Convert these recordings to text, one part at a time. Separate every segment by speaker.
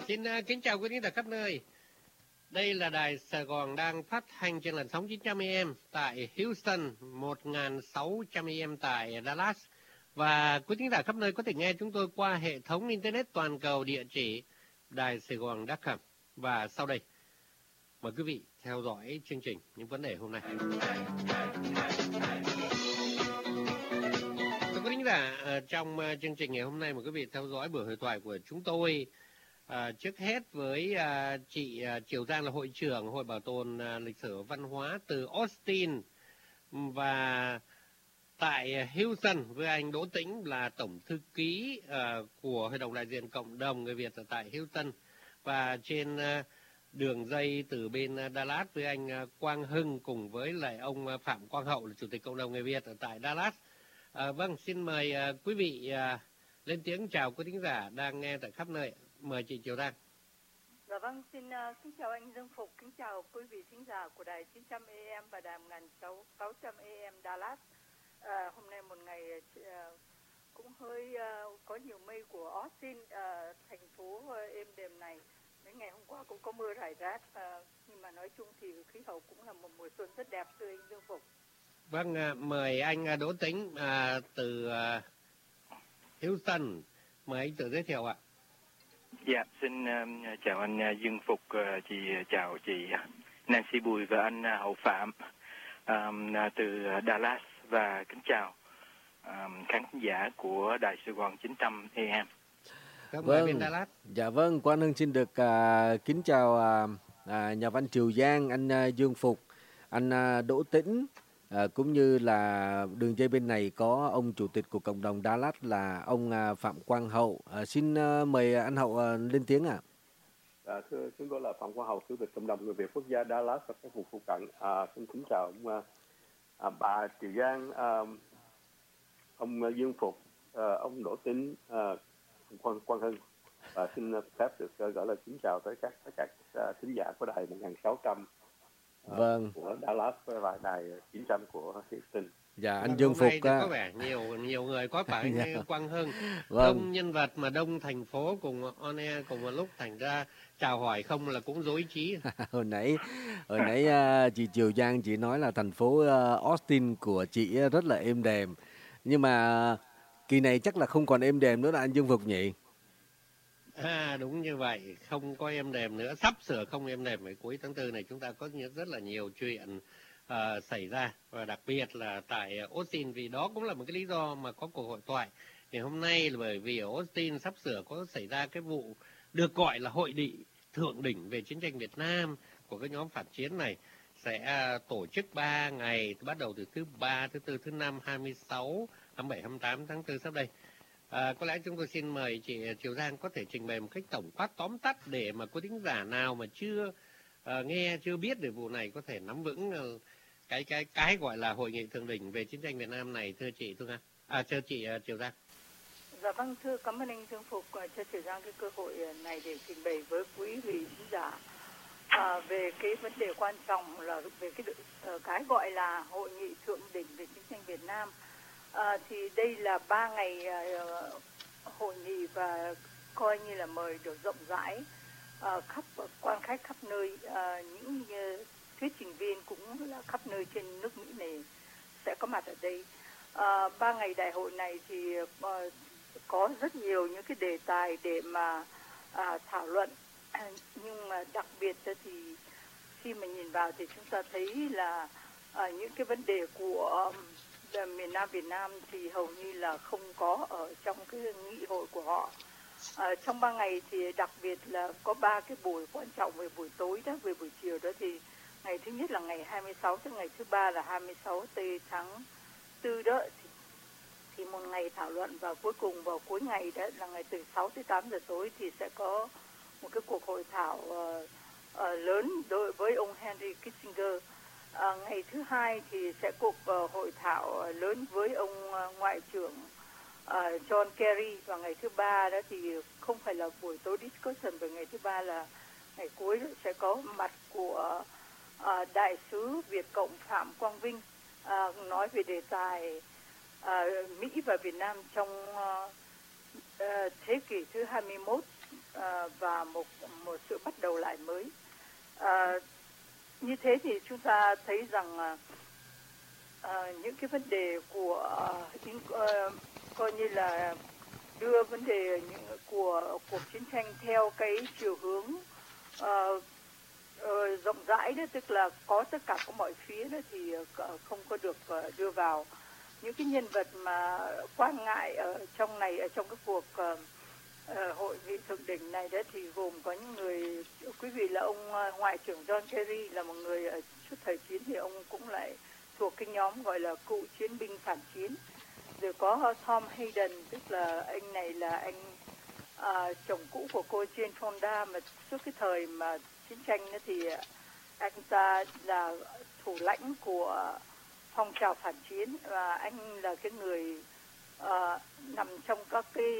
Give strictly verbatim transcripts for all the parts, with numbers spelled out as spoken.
Speaker 1: Xin uh, kính chào quý khán giả khắp nơi. Đây là đài Sài Gòn đang phát thanh trên làn sóng chín trăm a em tại Houston, một nghìn sáu trăm a em tại Dallas. Và quý khán giả khắp nơi có thể nghe chúng tôi qua hệ thống Internet toàn cầu địa chỉ đài Sài Gòn chấm com. Và sau đây, mời quý vị theo dõi chương trình những vấn đề hôm nay. Thưa quý khán giả, trong chương trình ngày hôm nay mời quý vị theo dõi buổi hội thoại của chúng tôi. À, trước hết với à, chị à, Triều Giang là hội trưởng Hội Bảo tồn à, Lịch sử Văn hóa từ Austin, và tại Houston với anh Đỗ Tĩnh là tổng thư ký à, của Hội đồng đại diện cộng đồng người Việt ở tại Houston, và trên à, đường dây từ bên Dallas với anh à, Quang Hưng cùng với lại ông à, Phạm Quang Hậu là chủ tịch cộng đồng người Việt ở tại Dallas. À, vâng, xin mời à, quý vị à, lên tiếng chào quý thính giả đang nghe tại khắp nơi. Mời chị Triều Giang.
Speaker 2: Dạ vâng, xin uh, kính chào anh Dương Phục, kính chào quý vị thính giả của đài chín trăm a em và đài một nghìn sáu trăm a em Dallas. À, hôm nay một ngày uh, cũng hơi uh, có nhiều mây của Austin, uh, thành phố uh, êm đềm này. Mấy ngày hôm qua cũng có mưa rải rác, uh, nhưng mà nói chung thì khí hậu cũng là một mùa xuân rất đẹp, thưa anh Dương Phục.
Speaker 1: Vâng, uh, mời anh Đỗ Tĩnh uh, từ uh, Houston, mời anh tự giới thiệu ạ.
Speaker 3: Dạ, xin uh, chào anh uh, Dương Phục, uh, chị chào chị Nancy Bùi và anh uh, Hậu Phạm um, uh, từ Dallas, và kính chào um, khán giả của đài Sài Gòn chín trăm a em.
Speaker 4: Vâng, dạ vâng, Quang Hưng xin được uh, kính chào uh, uh, nhà văn Triều Giang, anh uh, Dương Phục, anh uh, Đỗ Tĩnh. À, cũng như là đường dây bên này có ông chủ tịch của cộng đồng Dallas là ông à, Phạm Quang Hậu. À, xin à, mời anh Hậu à, lên tiếng ạ.
Speaker 5: À. À, thưa chúng tôi là Phạm Quang Hậu, chủ tịch cộng đồng người Việt quốc gia Dallas và các vùng phụ cận. À, xin kính chào ông, à, bà Triều Giang, à, ông Dương Phục, à, ông Đỗ Tĩnh, à, Quang Quang Hưng. Và xin phép được gọi là kính chào tới các tất cả các thính giả của đài một nghìn sáu trăm.
Speaker 4: Vâng.
Speaker 5: Của Dallas và đài chín trăm của Houston.
Speaker 4: Dạ, anh Dương Phục
Speaker 1: có vẻ nhiều nhiều người có phải dạ. Quang Hưng,
Speaker 4: vâng.
Speaker 1: Đông nhân vật mà đông thành phố cùng on air cùng một lúc, thành ra chào hỏi không là cũng rối trí.
Speaker 4: hồi nãy hồi nãy uh, chị Triều Giang chị nói là thành phố uh, Austin của chị rất là êm đềm, nhưng mà uh, kỳ này chắc là không còn êm đềm nữa là anh Dương Phục nhỉ?
Speaker 1: À, đúng như vậy, không có êm đềm nữa, sắp sửa không êm đềm. Ở cuối tháng tư này chúng ta có rất là nhiều chuyện uh, xảy ra, và đặc biệt là tại Austin, vì đó cũng là một cái lý do mà có cuộc hội thoại ngày hôm nay, là bởi vì ở Austin sắp sửa có xảy ra cái vụ được gọi là hội nghị thượng đỉnh về chiến tranh Việt Nam của cái nhóm phản chiến này, sẽ uh, tổ chức ba ngày, bắt đầu từ thứ ba, thứ tư, thứ năm, hai mươi sáu, hai mươi bảy, hai mươi tám tháng tư sắp đây. À, có lẽ chúng tôi xin mời chị Triều Giang có thể trình bày một cách tổng quát tóm tắt để mà có thính giả nào mà chưa uh, nghe, chưa biết về vụ này có thể nắm vững uh, cái cái cái gọi là hội nghị thượng đỉnh về chiến tranh Việt Nam này, thưa chị Thu Nga. À, thưa chị uh, Triều Giang.
Speaker 2: Dạ vâng, thưa cảm ơn anh Dương Phục uh, cho Triều Giang cái cơ hội này để trình bày với quý vị thính giả uh, về cái vấn đề quan trọng là về cái uh, cái gọi là hội nghị thượng đỉnh về chiến tranh Việt Nam. À, thì đây là ba ngày uh, hội nghị và coi như là mời được rộng rãi, uh, khắp uh, quan khách khắp nơi, uh, những uh, thuyết trình viên cũng là khắp nơi trên nước Mỹ này sẽ có mặt ở đây. Uh, ba ngày đại hội này thì uh, có rất nhiều những cái đề tài để mà uh, thảo luận, nhưng mà đặc biệt thì khi mà nhìn vào thì chúng ta thấy là uh, những cái vấn đề của um, miền Nam Việt Nam thì hầu như là không có ở trong cái nghị hội của họ. À, trong ba ngày thì đặc biệt là có ba cái buổi quan trọng về buổi tối đó, về buổi chiều đó, thì ngày thứ nhất là ngày hai mươi sáu, tới ngày thứ ba là hai mươi sáu tháng tư đó, thì, thì một ngày thảo luận, và cuối cùng vào cuối ngày đó là ngày từ sáu tới tám giờ tối thì sẽ có một cái cuộc hội thảo uh, uh, lớn đối với ông Henry Kissinger. À, ngày thứ hai thì sẽ cuộc uh, hội thảo uh, lớn với ông uh, Ngoại trưởng uh, John Kerry, và ngày thứ ba đó thì không phải là buổi tối discussion, và ngày thứ ba là ngày cuối sẽ có mặt của uh, Đại sứ Việt Cộng Phạm Quang Vinh, uh, nói về đề tài uh, Mỹ và Việt Nam trong uh, uh, thế kỷ thứ hai mươi mốt, à, và một một sự bắt đầu lại mới. À, như thế thì chúng ta thấy rằng à, à, những cái vấn đề của à, coi như là đưa vấn đề những của cuộc chiến tranh theo cái chiều hướng uh, uh, rộng rãi đó, tức là có tất cả các mọi phía đó, thì uh, không có được uh, đưa vào. Những cái nhân vật mà quan ngại ở trong này, ở trong cái cuộc uh, uh, hội nghị thượng đỉnh này đó, thì gồm có những người, quý vị, là ông uh, Ngoại trưởng John Kerry là một người ở suốt thời chiến thì ông cũng lại thuộc cái nhóm gọi là cựu chiến binh phản chiến. Rồi có Tom Hayden, tức là anh này là anh à, chồng cũ của cô Jane Fonda, mà suốt cái thời mà chiến tranh đó thì anh ta là thủ lãnh của phong trào phản chiến, và anh là cái người à, nằm trong các cái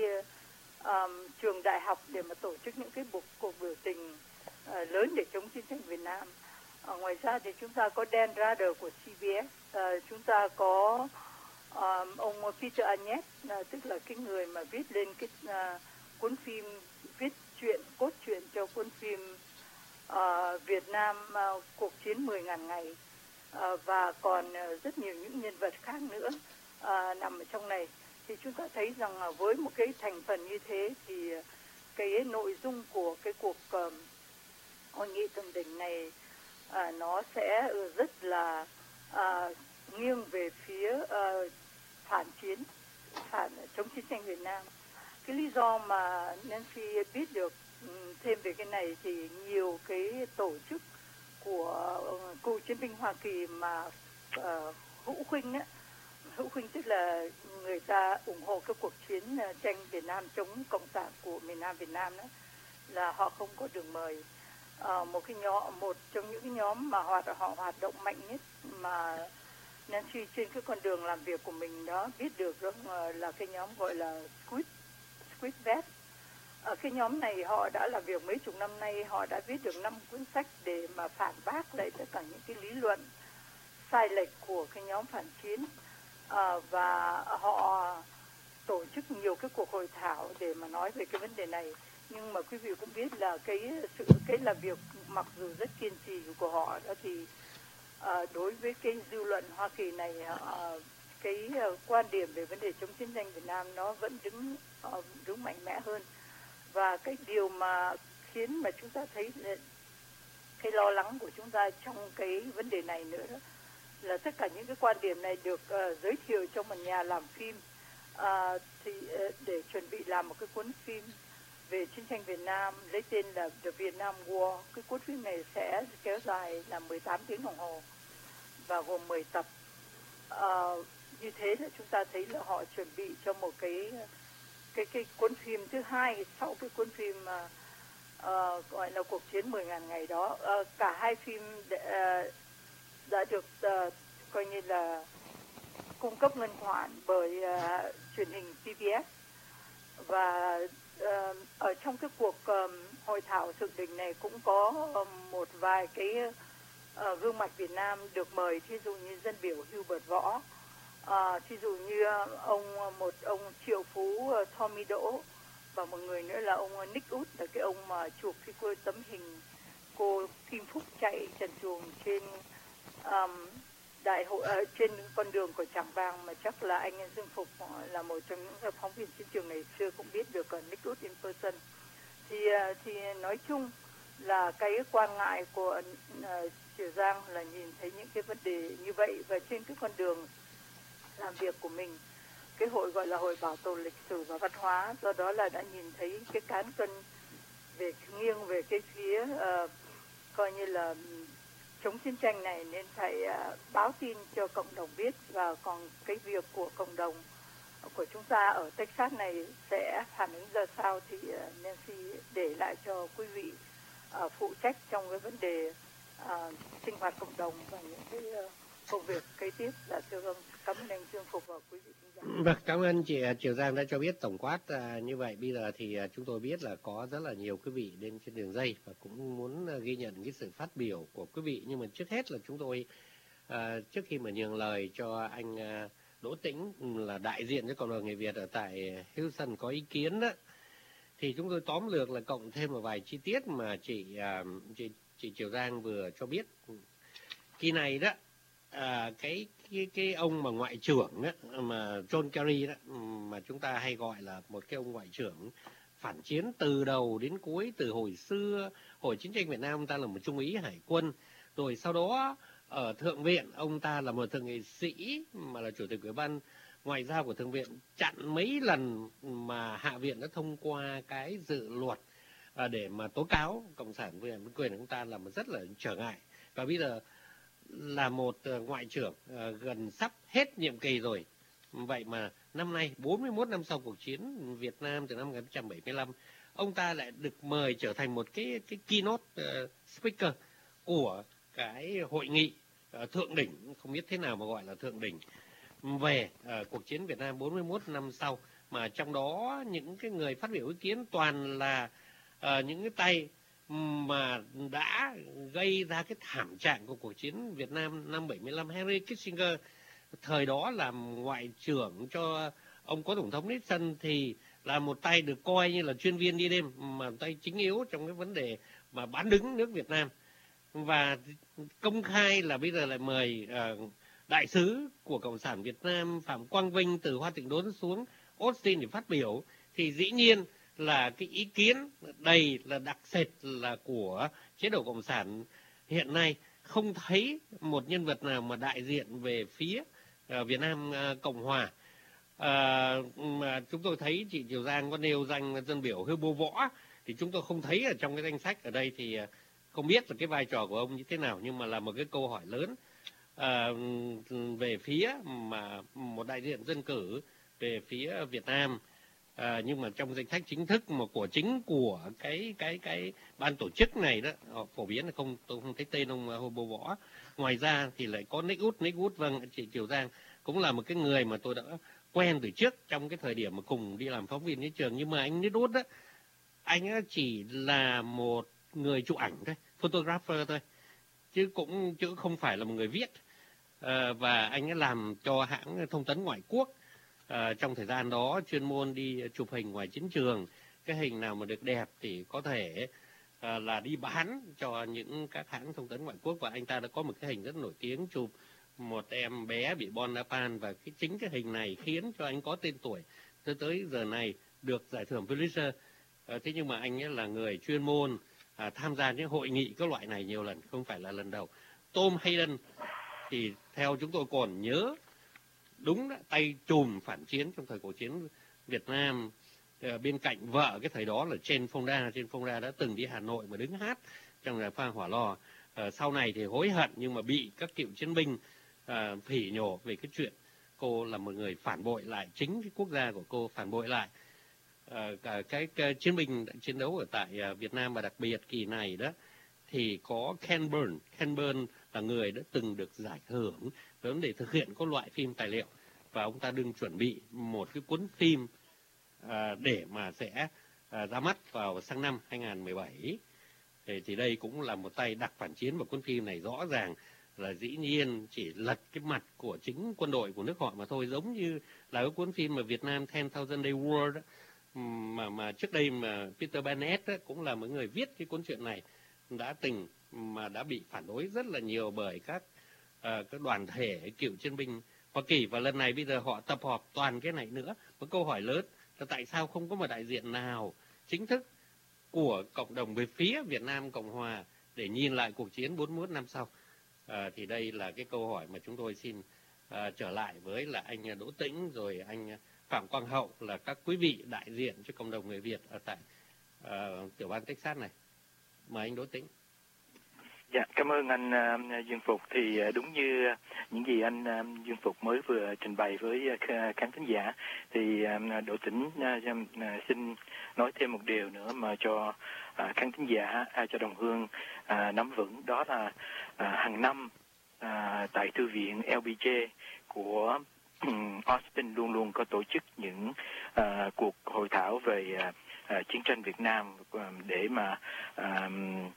Speaker 2: à, trường đại học để mà tổ chức những cái cuộc, cuộc biểu tình à, lớn để chống chiến tranh Việt Nam. À, ngoài ra thì chúng ta có Dan Rather của C B S, à, chúng ta có Um, ông Peter Agnes, uh, tức là cái người mà viết lên cái uh, cuốn phim, viết chuyện, cốt truyện cho cuốn phim uh, Việt Nam uh, cuộc chiến mười ngàn ngày, uh, và còn uh, rất nhiều những nhân vật khác nữa uh, nằm ở trong này. Thì chúng ta thấy rằng uh, với một cái thành phần như thế thì uh, cái nội dung của cái cuộc uh, hội nghị thượng đỉnh này uh, nó sẽ rất là uh, nghiêng về phía uh, phản chiến, phản chống chiến tranh Việt Nam. Cái lý do mà Nancy biết được thêm về cái này thì nhiều cái tổ chức của uh, cựu chiến binh Hoa Kỳ mà uh, hữu khuynh á, hữu khuynh tức là người ta ủng hộ cái cuộc chiến uh, tranh Việt Nam chống cộng sản của miền Nam Việt Nam đó, là họ không có được mời. Uh, một cái nhóm, một trong những cái nhóm mà hoạt họ hoạt động mạnh nhất mà Nancy trên cái con đường làm việc của mình đó biết được đó là cái nhóm gọi là Squid, Squid Vest. Ở cái nhóm này họ đã làm việc mấy chục năm nay, họ đã viết được năm cuốn sách để mà phản bác lại tất cả những cái lý luận sai lệch của cái nhóm phản chiến, à, và họ tổ chức nhiều cái cuộc hội thảo để mà nói về cái vấn đề này. Nhưng mà quý vị cũng biết là cái sự cái làm việc mặc dù rất kiên trì của họ đó thì À, đối với cái dư luận Hoa Kỳ này, à, cái uh, quan điểm về vấn đề chống chiến tranh Việt Nam nó vẫn đứng uh, đứng mạnh mẽ hơn. Và cái điều mà khiến mà chúng ta thấy cái lo lắng của chúng ta trong cái vấn đề này nữa đó, là tất cả những cái quan điểm này được uh, giới thiệu trong một nhà làm phim uh, thì uh, để chuẩn bị làm một cái cuốn phim về chiến tranh Việt Nam lấy tên là The Vietnam War. Cái cuốn phim này sẽ kéo dài là mười tám tiếng đồng hồ và gồm mười tập. À, như thế là chúng ta thấy là họ chuẩn bị cho một cái cái cái cuốn phim thứ hai sau cái cuốn phim uh, uh, gọi là cuộc chiến mười ngàn ngày đó. Uh, cả hai phim để, uh, đã được uh, coi như là cung cấp ngân khoản bởi uh, truyền hình P B S. Và uh, ở trong cái cuộc um, hội thảo thượng đỉnh này cũng có um, một vài cái uh, gương mặt Việt Nam được mời, thí dụ như dân biểu Hubert Võ, uh, thí dụ như ông một ông triệu phú uh, Tommy Đỗ, và một người nữa là ông Nick Út, là cái ông mà chụp cái cô tấm hình cô Kim Phúc chạy trần truồng trên um, đại hội uh, trên con đường của Trảng Bàng, mà chắc là anh Dương Phục uh, là một trong những phóng viên chiến trường ngày xưa cũng biết được uh, Nick Út in person. Thì uh, thì nói chung là cái quan ngại của uh, Triều Giang là nhìn thấy những cái vấn đề như vậy, và trên cái con đường làm việc của mình, cái hội gọi là hội bảo tồn lịch sử và văn hóa, do đó là đã nhìn thấy cái cán cân về nghiêng về cái phía uh, coi như là chống chiến tranh này, nên phải uh, báo tin cho cộng đồng biết. Và còn cái việc của cộng đồng của chúng ta ở Texas này sẽ phản ứng ra sao thì uh, Nancy để lại cho quý vị uh, phụ trách trong cái vấn đề uh, sinh hoạt cộng đồng và những cái uh, công việc kế tiếp. Là thưa ông, cảm ơn anh Dương Phục và quý vị khán giả.
Speaker 1: Vâng, cảm ơn chị Triều Giang đã cho biết tổng quát à, như vậy. Bây giờ thì à, chúng tôi biết là có rất là nhiều quý vị lên trên đường dây và cũng muốn à, ghi nhận cái sự phát biểu của quý vị. Nhưng mà trước hết là chúng tôi à, trước khi mà nhường lời cho anh à, Đỗ Tĩnh là đại diện cho cộng đồng người Việt ở tại Houston có ý kiến đó, thì chúng tôi tóm lược là cộng thêm một vài chi tiết mà chị uh, chị, chị Triều Giang vừa cho biết. Kỳ này đó, à, cái cái cái ông mà ngoại trưởng đó, mà John Kerry đó, mà chúng ta hay gọi là một cái ông ngoại trưởng phản chiến từ đầu đến cuối, từ hồi xưa, hồi chiến tranh Việt Nam ông ta là một trung úy hải quân, rồi sau đó ở Thượng viện ông ta là một thượng nghị sĩ mà là chủ tịch Ủy ban Ngoại giao của Thượng viện, chặn mấy lần mà Hạ viện đã thông qua cái dự luật à, để mà tố cáo Cộng sản với quyền của ông ta là một rất là trở ngại. Và bây giờ là một ngoại trưởng uh, gần sắp hết nhiệm kỳ rồi. Vậy mà năm nay, bốn mươi mốt năm sau cuộc chiến Việt Nam từ năm một nghìn chín trăm bảy mươi lăm, ông ta lại được mời trở thành một cái cái keynote uh, speaker của cái hội nghị uh, thượng đỉnh, không biết thế nào mà gọi là thượng đỉnh, về uh, cuộc chiến Việt Nam bốn mươi mốt năm sau. Mà trong đó những cái người phát biểu ý kiến toàn là uh, những cái tay mà đã gây ra cái thảm trạng của cuộc chiến Việt Nam năm bảy mươi lăm. Henry Kissinger thời đó làm ngoại trưởng cho ông cố tổng thống Nixon thì là một tay được coi như là chuyên viên đi đêm, mà tay chính yếu trong cái vấn đề mà bán đứng nước Việt Nam. Và công khai là bây giờ lại mời uh, đại sứ của Cộng sản Việt Nam Phạm Quang Vinh từ Hoa Tịnh Đốn xuống Austin để phát biểu, thì dĩ nhiên là cái ý kiến đầy là đặc sệt là của chế độ Cộng sản hiện nay. Không thấy một nhân vật nào mà đại diện về phía uh, Việt Nam uh, Cộng Hòa. Uh, mà chúng tôi thấy chị Triều Giang có nêu danh dân biểu Hưu Bô Võ, thì chúng tôi không thấy ở trong cái danh sách ở đây, thì uh, không biết là cái vai trò của ông như thế nào, nhưng mà là một cái câu hỏi lớn uh, về phía mà một đại diện dân cử về phía Việt Nam. À, nhưng mà trong danh sách chính thức mà của chính của cái cái cái ban tổ chức này đó, họ phổ biến là không, tôi không thấy tên ông Hồ Bô Võ. Ngoài ra thì lại có Nick Wood. Nick Wood, vâng, chị Triều Giang cũng là một cái người mà tôi đã quen từ trước trong cái thời điểm mà cùng đi làm phóng viên đến trường. Nhưng mà anh Nick Wood đó, anh chỉ là một người chụp ảnh thôi, photographer thôi, chứ cũng chứ không phải là một người viết. À, và anh ấy làm cho hãng thông tấn ngoại quốc. À, trong thời gian đó chuyên môn đi chụp hình ngoài chiến trường, cái hình nào mà được đẹp thì có thể à, là đi bán cho những các hãng thông tấn ngoại quốc. Và anh ta đã có một cái hình rất nổi tiếng chụp một em bé bị bom napalm, và cái chính cái hình này khiến cho anh có tên tuổi tới tới giờ này được giải thưởng Pulitzer. À, thế nhưng mà anh ấy là người chuyên môn à, tham gia những hội nghị các loại này nhiều lần, không phải là lần đầu. Tom Hayden thì theo chúng tôi còn nhớ đúng đó, tay chùm phản chiến trong thời cuộc chiến Việt Nam, à, bên cạnh vợ cái thời đó là Trên Fonda. Trên Fonda đã từng đi Hà Nội mà đứng hát trong nhà Pha Hỏa Lò. À, sau này thì hối hận nhưng mà bị các cựu chiến binh à, phỉ nhổ về cái chuyện cô là một người phản bội lại chính cái quốc gia của cô, phản bội lại à, cả cái, cái chiến binh chiến đấu ở tại à, Việt Nam. Và đặc biệt kỳ này đó thì có Ken Burns. Ken Burns là người đã từng được giải thưởng về vấn đề thực hiện các loại phim tài liệu, và ông ta đừng chuẩn bị một cái cuốn phim à, để mà sẽ à, ra mắt vào sang năm hai nghìn không trăm mười bảy. Thì, thì đây cũng là một tay đặc phản chiến, và cuốn phim này rõ ràng là dĩ nhiên chỉ lật cái mặt của chính quân đội của nước họ mà thôi, giống như là cái cuốn phim mà Việt Nam Ten Thousand Day War đó, mà mà trước đây mà Peter Bennett đó, cũng là một người viết cái cuốn truyện này, đã từng mà đã bị phản đối rất là nhiều bởi các uh, các đoàn thể cựu chiến binh Hoa Kỳ. Và lần này bây giờ họ tập hợp toàn cái này nữa. Một câu hỏi lớn là tại sao không có một đại diện nào chính thức của cộng đồng về phía Việt Nam Cộng Hòa để nhìn lại cuộc chiến bốn mươi mốt năm sau. À, thì đây là cái câu hỏi mà chúng tôi xin à, trở lại với là anh Đỗ Tĩnh rồi anh Phạm Quang Hậu, là các quý vị đại diện cho cộng đồng người Việt ở tại à, tiểu bang Texas này. Mời anh Đỗ Tĩnh.
Speaker 3: Dạ, cảm ơn anh uh, Dương Phục. Thì uh, đúng như những gì anh uh, Dương Phục mới vừa trình bày với uh, khán thính giả, thì uh, Đỗ Tĩnh uh, uh, xin nói thêm một điều nữa mà cho uh, khán thính giả, uh, cho đồng hương uh, nắm vững. Đó là uh, hàng năm uh, tại Thư viện L B J của um, Austin luôn luôn có tổ chức những uh, cuộc hội thảo về uh, uh, chiến tranh Việt Nam, uh, để mà uh,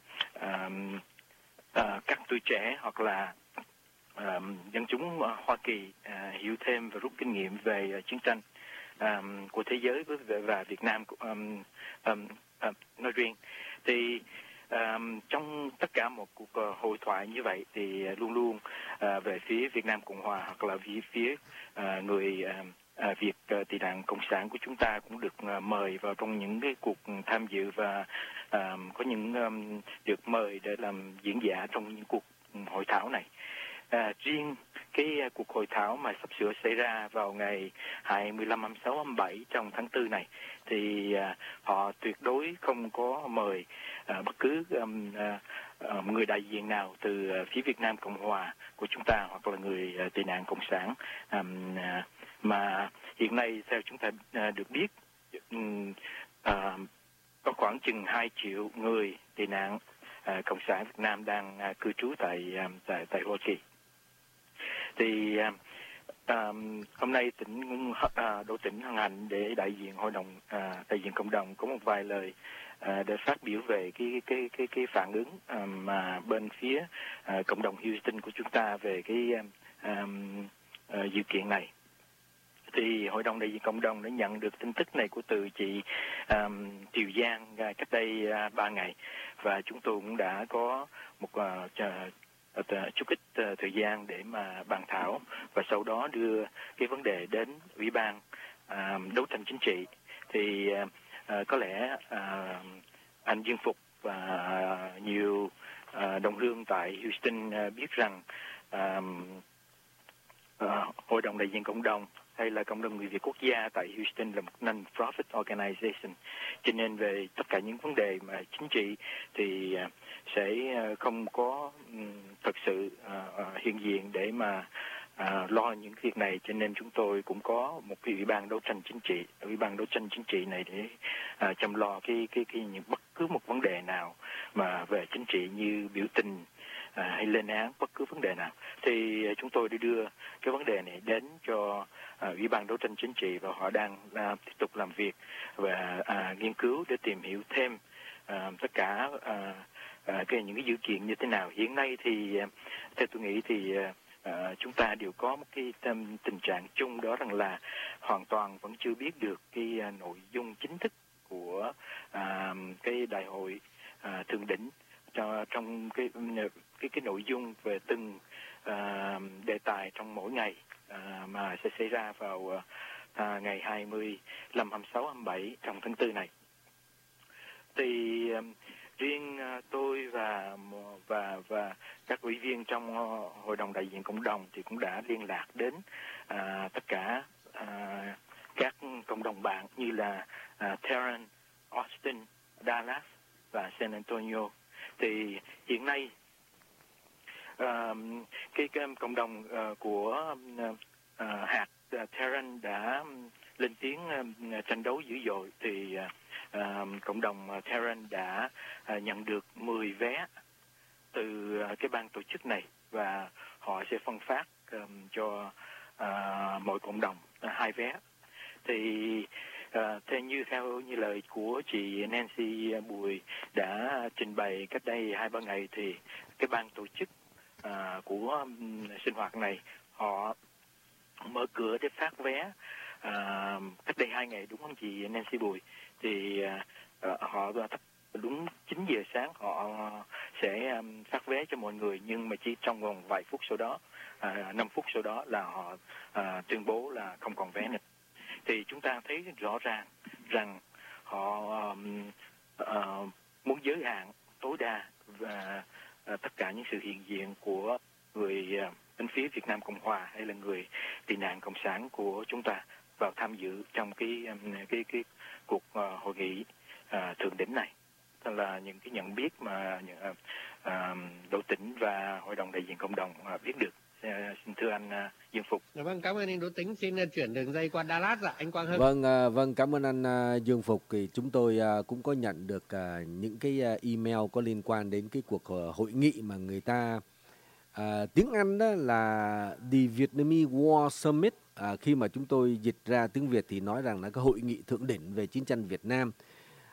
Speaker 3: uh, Uh, các tuổi trẻ hoặc là uh, dân chúng uh, Hoa Kỳ uh, hiểu thêm và rút kinh nghiệm về uh, chiến tranh. um, của thế giới với và Việt Nam um, um, um, nói riêng. Thì um, trong tất cả một cuộc uh, hội thoại như vậy thì uh, luôn luôn uh, về phía Việt Nam Cộng Hòa hoặc là phía phía uh, người uh, uh, Việt uh, Tị nạn Cộng sản của chúng ta cũng được uh, mời vào trong những cái cuộc tham dự và uh, có những um, được mời để làm diễn giả trong những cuộc hội thảo này. À, riêng cái uh, cuộc hội thảo mà sắp sửa xảy ra vào ngày hai mươi lăm, hai mươi sáu, hai mươi bảy trong tháng tư này thì uh, họ tuyệt đối không có mời uh, bất cứ um, uh, uh, người đại diện nào từ uh, phía Việt Nam Cộng Hòa của chúng ta hoặc là người uh, tị nạn Cộng sản. Um, uh, mà hiện nay theo chúng ta uh, được biết um, uh, có khoảng chừng hai triệu người tị nạn uh, Cộng sản Việt Nam đang uh, cư trú tại, uh, tại tại Hoa Kỳ. Thì uh, um, hôm nay tỉnh uh, Đỗ Tĩnh hân hạnh để đại diện hội đồng uh, đại diện cộng đồng có một vài lời uh, để phát biểu về cái cái cái cái phản ứng uh, mà bên phía uh, cộng đồng Houston của chúng ta về cái um, uh, dự kiện này. Thì hội đồng đại diện cộng đồng đã nhận được tin tức này của từ chị um, Triều Giang uh, cách đây uh, ba ngày và chúng tôi cũng đã có một uh, chút ít uh, thời gian để mà bàn thảo và sau đó đưa cái vấn đề đến Ủy ban uh, đấu tranh chính trị. Thì uh, uh, có lẽ uh, anh Dương Phục và uh, nhiều uh, đồng hương tại Houston uh, biết rằng uh, uh, hội đồng đại diện cộng đồng hay là cộng đồng người Việt quốc gia tại Houston là một non-profit organization, cho nên về tất cả những vấn đề mà chính trị thì uh, sẽ uh, không có um, thật sự uh, uh, hiện diện để mà uh, lo những việc này, cho nên chúng tôi cũng có một cái ủy ban đấu tranh chính trị, ủy ban đấu tranh chính trị này để uh, chăm lo cái cái cái những bất cứ một vấn đề nào mà về chính trị như biểu tình À, hay lên án bất cứ vấn đề nào. Thì à, chúng tôi đi đưa cái vấn đề này đến cho à, Ủy ban đấu tranh chính trị và họ đang à, tiếp tục làm việc và à, nghiên cứu để tìm hiểu thêm à, tất cả à, à, cái những cái dữ kiện như thế nào. Hiện nay thì à, theo tôi nghĩ thì à, chúng ta đều có một cái um, tình trạng chung, đó rằng là hoàn toàn vẫn chưa biết được cái à, nội dung chính thức của à, cái đại hội à, thượng đỉnh cho trong cái cái cái nội dung về từng uh, đề tài trong mỗi ngày uh, mà sẽ xảy ra vào uh, ngày hai mươi lăm, hai mươi sáu, hai mươi bảy trong tháng tư này. Thì uh, riêng uh, tôi và và và các ủy viên trong uh, hội đồng đại diện cộng đồng thì cũng đã liên lạc đến uh, tất cả uh, các cộng đồng bạn như là uh, Tehran, Austin, Dallas và San Antonio. Thì hiện nay uh, cái, cái cộng đồng uh, của uh, hạt uh, Tehran đã lên tiếng uh, tranh đấu dữ dội. Thì uh, cộng đồng uh, Tehran đã uh, nhận được mười vé từ uh, cái ban tổ chức này và họ sẽ phân phát um, cho uh, mỗi cộng đồng uh, hai vé. Thì À, theo như theo như lời của chị Nancy Bùi đã trình bày cách đây hai ba ngày thì cái ban tổ chức à, của um, sinh hoạt này họ mở cửa để phát vé à, cách đây hai ngày, đúng không chị Nancy Bùi? Thì à, họ đúng chín giờ sáng họ sẽ um, phát vé cho mọi người, nhưng mà chỉ trong vòng vài phút sau đó, à, năm phút sau đó là họ à, tuyên bố là không còn vé nữa. Thì chúng ta thấy rõ ràng rằng họ um, uh, muốn giới hạn tối đa và uh, tất cả những sự hiện diện của người uh, bên phía Việt Nam Cộng Hòa hay là người tị nạn cộng sản của chúng ta vào tham dự trong cái um, cái cái cuộc uh, hội nghị uh, thượng đỉnh này. Đó là những cái nhận biết mà uh, uh, Đỗ Tĩnh và hội đồng đại diện cộng đồng uh, biết được. Xin thưa anh uh, Dương Phục.
Speaker 1: Vâng, cảm ơn anh Đỗ Tĩnh. Xin chuyển đường dây qua Dallas ạ, anh Quang Hưng.
Speaker 4: Vâng, uh, vâng, cảm ơn anh uh, Dương Phục. Thì chúng tôi uh, cũng có nhận được uh, những cái uh, email có liên quan đến cái cuộc uh, hội nghị mà người ta uh, tiếng Anh đó là The Vietnamese War Summit. Uh, khi mà chúng tôi dịch ra tiếng Việt thì nói rằng là cái hội nghị thượng đỉnh về chiến tranh Việt Nam.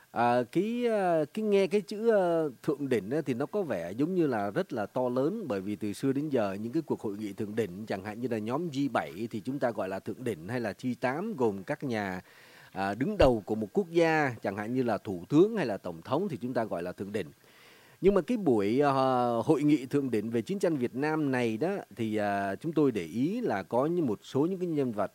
Speaker 4: À, cái cái nghe cái chữ thượng đỉnh thì nó có vẻ giống như là rất là to lớn, bởi vì từ xưa đến giờ những cái cuộc hội nghị thượng đỉnh chẳng hạn như là nhóm G bảy thì chúng ta gọi là thượng đỉnh, hay là G tám gồm các nhà à, đứng đầu của một quốc gia chẳng hạn như là thủ tướng hay là tổng thống thì chúng ta gọi là thượng đỉnh. Nhưng mà cái buổi uh, hội nghị thượng đỉnh về chiến tranh Việt Nam này đó thì uh, chúng tôi để ý là có như một số những cái nhân vật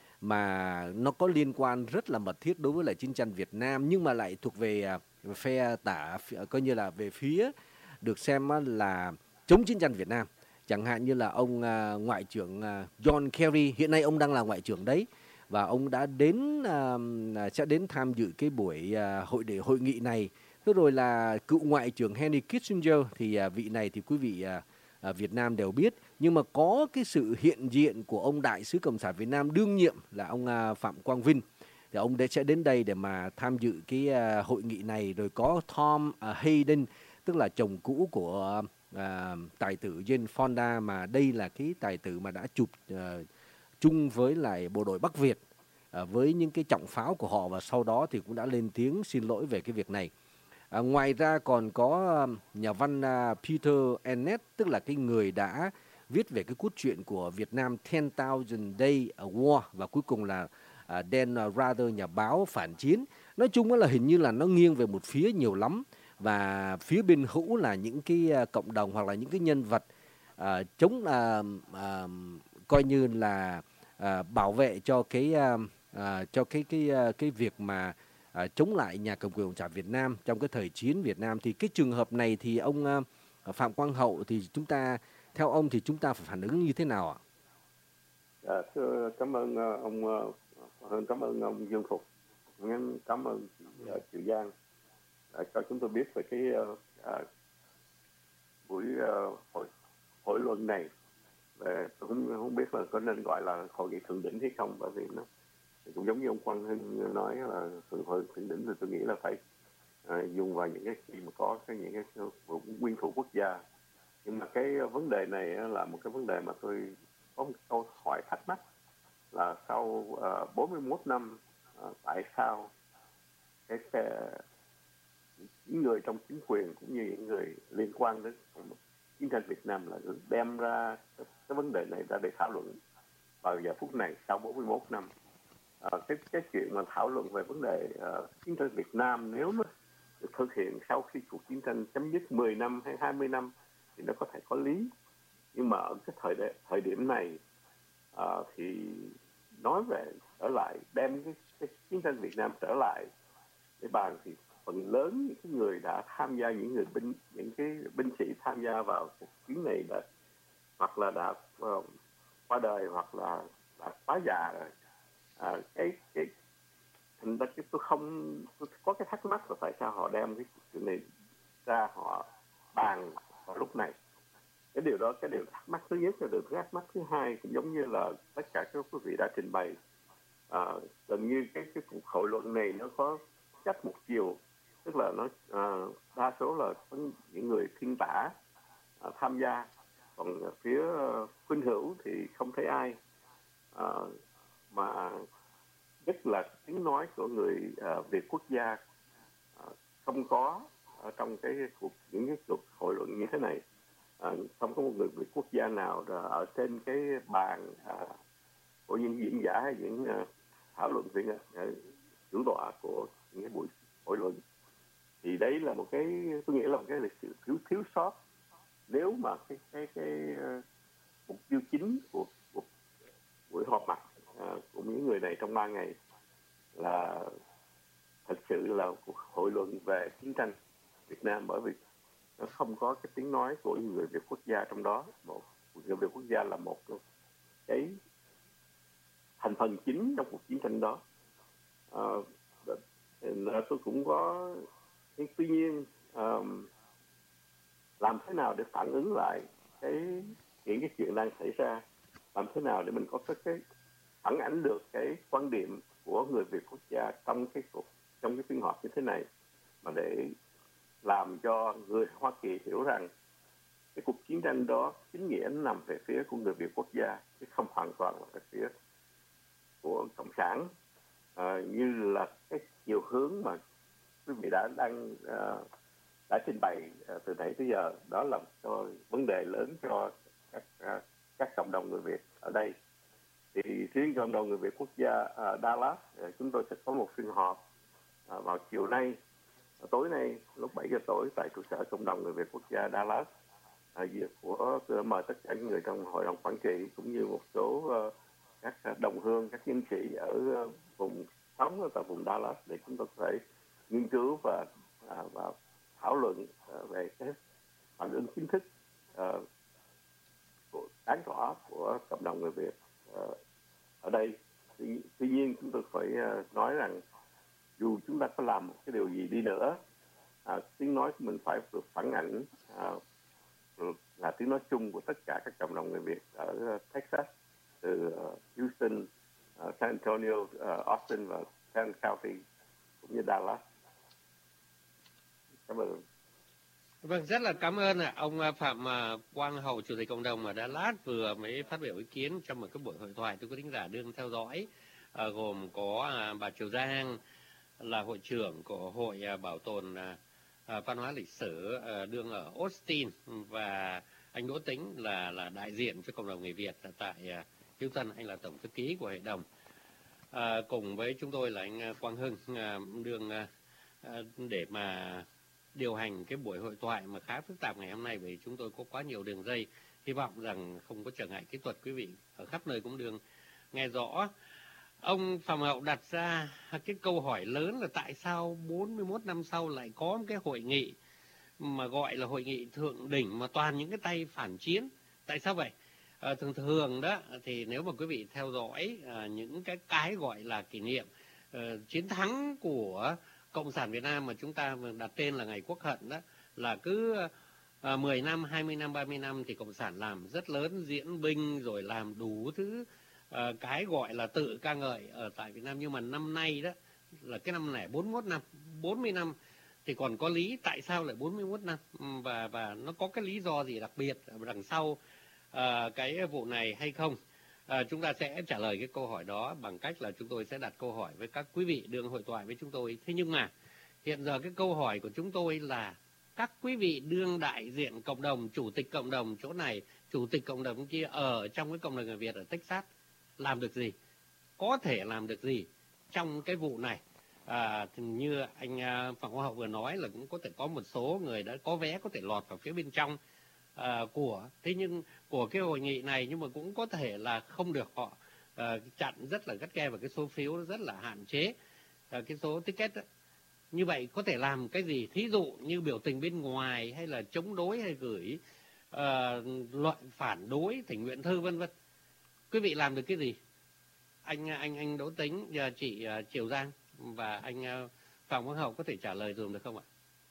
Speaker 4: mà nó có liên quan rất là mật thiết đối với lại chiến tranh Việt Nam, nhưng mà lại thuộc về uh, phe tả, coi như là về phía được xem uh, là chống chiến tranh Việt Nam. Chẳng hạn như là ông uh, Ngoại trưởng uh, John Kerry, hiện nay ông đang là Ngoại trưởng đấy, và ông đã đến uh, sẽ đến tham dự cái buổi uh, hội để hội nghị này. Thế rồi là cựu Ngoại trưởng Henry Kissinger, thì à, vị này thì quý vị à, à, Việt Nam đều biết. Nhưng mà có cái sự hiện diện của ông Đại sứ Cộng sản Việt Nam đương nhiệm là ông à, Phạm Quang Vinh. Thì ông sẽ đến đây để mà tham dự cái à, hội nghị này. Rồi có Tom à, Hayden, tức là chồng cũ của à, tài tử Jane Fonda, mà đây là cái tài tử mà đã chụp à, chung với lại bộ đội Bắc Việt à, với những cái trọng pháo của họ, và sau đó thì cũng đã lên tiếng xin lỗi về cái việc này. À, ngoài ra còn có nhà văn uh, Peter Ennet, tức là cái người đã viết về cái cốt truyện của Việt Nam ten thousand Day War, và cuối cùng là uh, Dan Rather, nhà báo phản chiến. Nói chung là hình như là nó nghiêng về một phía nhiều lắm, và phía bên hữu là những cái uh, cộng đồng hoặc là những cái nhân vật uh, chống uh, uh, coi như là uh, bảo vệ cho cái uh, uh, cho cái cái uh, cái việc mà À, chống lại nhà cầm quyền Cộng sản Việt Nam trong cái thời chiến Việt Nam. Thì cái trường hợp này thì ông à, Phạm Quang Hậu, thì chúng ta theo ông thì chúng ta phải phản ứng như thế nào ạ?
Speaker 5: À, thưa, cảm ơn ông cảm ơn ông Dương Phục, cảm ơn chị Triệu Giang đã cho chúng tôi biết về cái uh, uh, buổi uh, hội hội luận này. Về tôi không không biết là có nên gọi là hội nghị thượng đỉnh hay không, bởi vì nó cũng giống như ông Quang Hưng nói là hội thượng đỉnh thì tôi nghĩ là phải uh, dùng vào những cái khi mà có cái những cái nguyên thủ quốc gia. Nhưng mà cái vấn đề này là một cái vấn đề mà tôi có một câu hỏi thắc mắc là sau uh, bốn mươi mốt năm uh, tại sao cái, cái những người trong chính quyền cũng như những người liên quan đến chiến tranh Việt Nam là đem ra cái, cái vấn đề này ra để thảo luận vào giờ phút này sau bốn mươi mốt năm. À, cái cái chuyện mà thảo luận về vấn đề uh, chiến tranh Việt Nam nếu nó được thực hiện sau khi cuộc chiến tranh chấm dứt mười năm hay hai mươi năm thì nó có thể có lý, nhưng mà ở cái thời đại, thời điểm này uh, thì nói về trở lại đem cái, cái chiến tranh Việt Nam trở lại để bàn thì phần lớn những cái người đã tham gia, những người binh những cái binh sĩ tham gia vào cuộc chiến này đã hoặc là đã uh, qua đời hoặc là đã quá già rồi. À, cái cái thành ra tôi không tôi có cái thắc mắc là tại sao họ đem cái chuyện này ra họ bàn vào lúc này. Cái điều đó, cái điều thắc mắc thứ nhất là điều thắc mắc thứ hai cũng giống như là tất cả các quý vị đã trình bày, à, gần như cái cái cuộc hội luận này nó có cách một chiều, tức là nó à, đa số là những người thiên tả à, tham gia, còn phía uh, khuynh hữu thì không thấy ai, à, mà nhất là tiếng nói của người uh, Việt quốc gia uh, không có ở trong cái cuộc những cái cuộc hội luận như thế này. Uh, không có một người Việt quốc gia nào ở trên cái bàn uh, của những diễn giả hay những uh, thảo luận viên uh, chủ tọa của những cái buổi hội luận. Thì đấy là một cái, tôi nghĩ là một cái lịch sử thiếu thiếu sót. Nếu mà cái cái cái uh, mục tiêu chính của, của buổi họp mặt uh, của những người này trong ba ngày là thật sự là cuộc hội luận về chiến tranh Việt Nam, bởi vì nó không có cái tiếng nói của người Việt quốc gia trong đó. Một người Việt quốc gia là một cái thành phần chính trong cuộc chiến tranh đó. À, tôi cũng có, tuy nhiên um, làm thế nào để phản ứng lại cái những cái chuyện đang xảy ra, làm thế nào để mình có cái, cái phản ánh được cái quan điểm của người Việt quốc gia trong cái cuộc trong cái phiên họp như thế này, mà để làm cho người Hoa Kỳ hiểu rằng cái cuộc chiến tranh đó chính nghĩa nằm về phía của người Việt quốc gia chứ không hoàn toàn là về phía của cộng sản, à, như là cái chiều hướng mà quý vị đã đang uh, đã trình bày uh, từ nãy tới giờ, đó là cho vấn đề lớn cho các uh, các cộng đồng người Việt ở đây. Thì riêng cộng đồng người Việt quốc gia uh, Dallas, uh, chúng tôi sẽ có một phiên họp uh, vào chiều nay, uh, tối nay lúc bảy giờ tối tại trụ sở cộng đồng người Việt quốc gia Dallas. Uh, của tôi mời tất cả những người trong hội đồng quản trị cũng như một số uh, các đồng hương, các nhân sĩ ở uh, vùng sống ở tại vùng Dallas để chúng tôi có thể nghiên cứu và uh, và thảo luận uh, về cái phản ứng chính thức uh, của đáng rõ của cộng đồng người Việt uh, ở đây. Tuy, tuy nhiên chúng tôi phải uh, nói rằng dù chúng ta có làm một cái điều gì đi nữa, uh, tiếng nói của mình phải được phản ảnh uh, là tiếng nói chung của tất cả các cộng đồng người Việt ở Texas, từ uh, Houston, uh, San Antonio, uh, Austin và San County cũng như Dallas. Cảm ơn.
Speaker 1: Vâng, rất là cảm ơn ạ. Ông Phạm Quang Hậu, Chủ tịch Cộng đồng ở Dallas vừa mới phát biểu ý kiến trong một cái buổi hội thoại tôi có thính giả đương theo dõi, à, gồm có à, bà Triều Giang là hội trưởng của Hội à, Bảo tồn à, à, Văn hóa Lịch sử à, đương ở Austin, và anh Đỗ Tĩnh là là đại diện cho cộng đồng người Việt tại à, Houston, anh là tổng thư ký của hội đồng. À, cùng với chúng tôi là anh Quang Hưng à, đương à, để mà điều hành cái buổi hội thoại mà khá phức tạp ngày hôm nay, vì chúng tôi có quá nhiều đường dây. Hy vọng rằng không có trở ngại kỹ thuật, quý vị ở khắp nơi cũng đường nghe rõ. Ông Phạm Hậu đặt ra cái câu hỏi lớn là tại sao bốn mươi mốt năm sau lại có một cái hội nghị mà gọi là hội nghị thượng đỉnh mà toàn những cái tay phản chiến. Tại sao vậy? À, thường thường đó thì nếu mà quý vị theo dõi à, những cái cái gọi là kỷ niệm à, chiến thắng của Cộng sản Việt Nam mà chúng ta đặt tên là ngày Quốc hận đó, là cứ à, mười năm, hai mươi năm, ba mươi năm thì Cộng sản làm rất lớn, diễn binh rồi làm đủ thứ à, cái gọi là tự ca ngợi ở tại Việt Nam. Nhưng mà năm nay đó là cái năm này bốn mươi mốt năm, bốn mươi năm thì còn có lý tại sao lại bốn mươi mốt năm, và và nó có cái lý do gì đặc biệt đằng sau à, cái vụ này hay không? À, chúng ta sẽ trả lời cái câu hỏi đó bằng cách là chúng tôi sẽ đặt câu hỏi với các quý vị đương hội thoại với chúng tôi. Thế nhưng mà hiện giờ cái câu hỏi của chúng tôi là các quý vị đương đại diện cộng đồng, chủ tịch cộng đồng chỗ này, chủ tịch cộng đồng kia ở trong cái cộng đồng người Việt ở Texas làm được gì, có thể làm được gì trong cái vụ này? À, như anh Phạm Quang Hậu vừa nói là cũng có thể có một số người đã có vé có thể lọt vào phía bên trong à, của thế nhưng của cái hội nghị này, nhưng mà cũng có thể là không được họ à, chặn rất là gắt ghe, và cái số phiếu rất là hạn chế, à, cái số ticket đó. Như vậy có thể làm cái gì? Thí dụ như biểu tình bên ngoài, hay là chống đối, hay gửi uh, luận phản đối, thỉnh nguyện thư vân vân. Quý vị làm được cái gì? Anh anh anh Đỗ Tĩnh, giờ chị uh, Triều Giang và anh uh, Phạm Quang Hậu có thể trả lời dùm được không ạ?